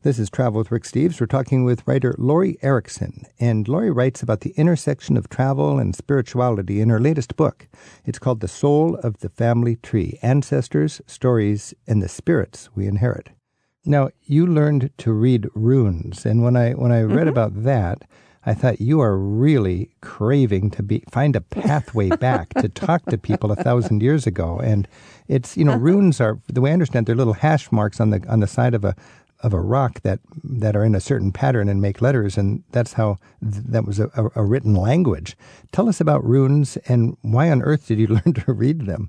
This is Travel with Rick Steves. We're talking with writer Lori Erickson, and Lori writes about the intersection of travel and spirituality in her latest book. It's called The Soul of the Family Tree, Ancestors, Stories, and the Spirits We Inherit. Now, you learned to read runes, and when I read about that, I thought you are really craving to find a pathway back to talk to people 1,000 years ago. And it's, runes are, the way I understand, they're little hash marks on the side of a rock that are in a certain pattern and make letters, and that's how that was a written language. Tell us about runes, and why on earth did you learn to read them?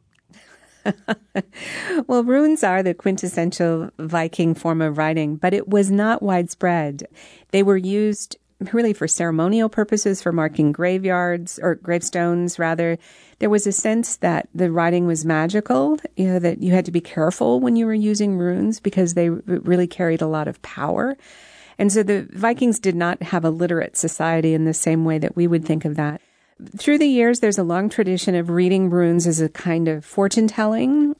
Well, runes are the quintessential Viking form of writing, but it was not widespread. They were used really for ceremonial purposes, for marking graveyards or gravestones, rather. There was a sense that the writing was magical, that you had to be careful when you were using runes because they really carried a lot of power. And so the Vikings did not have a literate society in the same way that we would think of that. Through the years, there's a long tradition of reading runes as a kind of fortune-telling.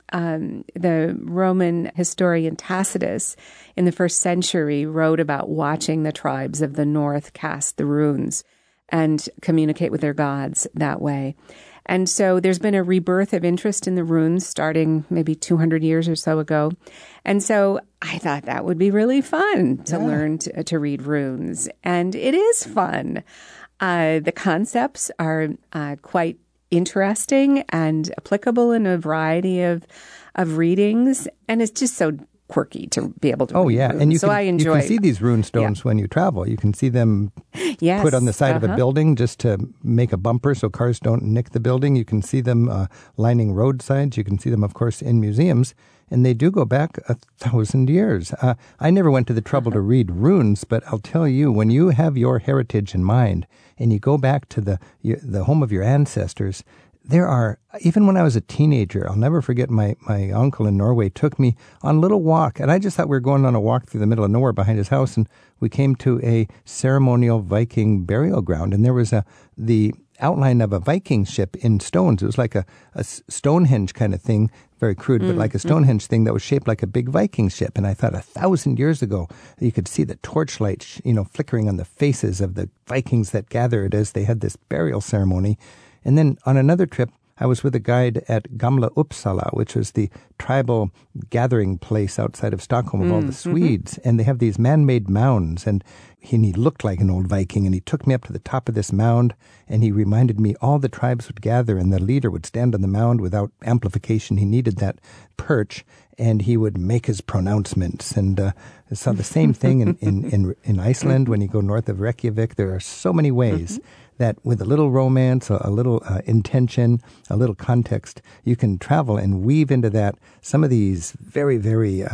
The Roman historian Tacitus in the first century wrote about watching the tribes of the north cast the runes and communicate with their gods that way. And so there's been a rebirth of interest in the runes starting maybe 200 years or so ago. And so I thought that would be really fun to learn to read runes. And it is fun. The concepts are quite interesting and applicable in a variety of readings, and it's just so quirky to be able to read runes. And I enjoy. You can see these rune stones when you travel. You can see them put on the side of a building just to make a bumper so cars don't nick the building. You can see them lining roadsides. You can see them, of course, in museums. And they do go back 1,000 years. I never went to the trouble to read runes, but I'll tell you, when you have your heritage in mind and you go back to the home of your ancestors, there are, even when I was a teenager, I'll never forget my uncle in Norway took me on a little walk. And I just thought we were going on a walk through the middle of nowhere behind his house. And we came to a ceremonial Viking burial ground. And there was the outline of a Viking ship in stones. It was like a Stonehenge kind of thing, very crude, but like a Stonehenge thing that was shaped like a big Viking ship. And I thought 1,000 years ago, you could see the torchlight, flickering on the faces of the Vikings that gathered as they had this burial ceremony. And then on another trip, I was with a guide at Gamla Uppsala, which was the tribal gathering place outside of Stockholm of all the Swedes. And they have these man-made mounds. And he looked like an old Viking. And he took me up to the top of this mound. And he reminded me all the tribes would gather. And the leader would stand on the mound without amplification. He needed that perch. And he would make his pronouncements. And I saw the same thing in Iceland. When you go north of Reykjavik, there are so many ways that with a little romance, a little intention, a little context, you can travel and weave into that some of these very, very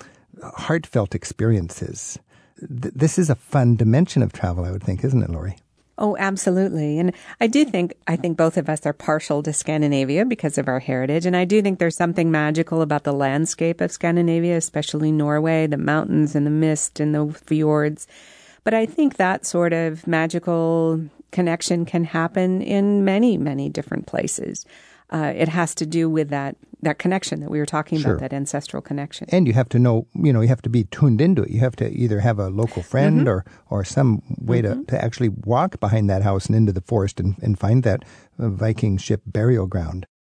heartfelt experiences. This is a fun dimension of travel, I would think, isn't it, Lori? Oh, absolutely. And I think both of us are partial to Scandinavia because of our heritage. And I do think there's something magical about the landscape of Scandinavia, especially Norway, the mountains and the mist and the fjords. But I think that sort of magical connection can happen in many, many different places. It has to do with that connection that we were talking about, that ancestral connection. And you have to know, you have to be tuned into it. You have to either have a local friend or some way to actually walk behind that house and into the forest and find that Viking ship burial ground.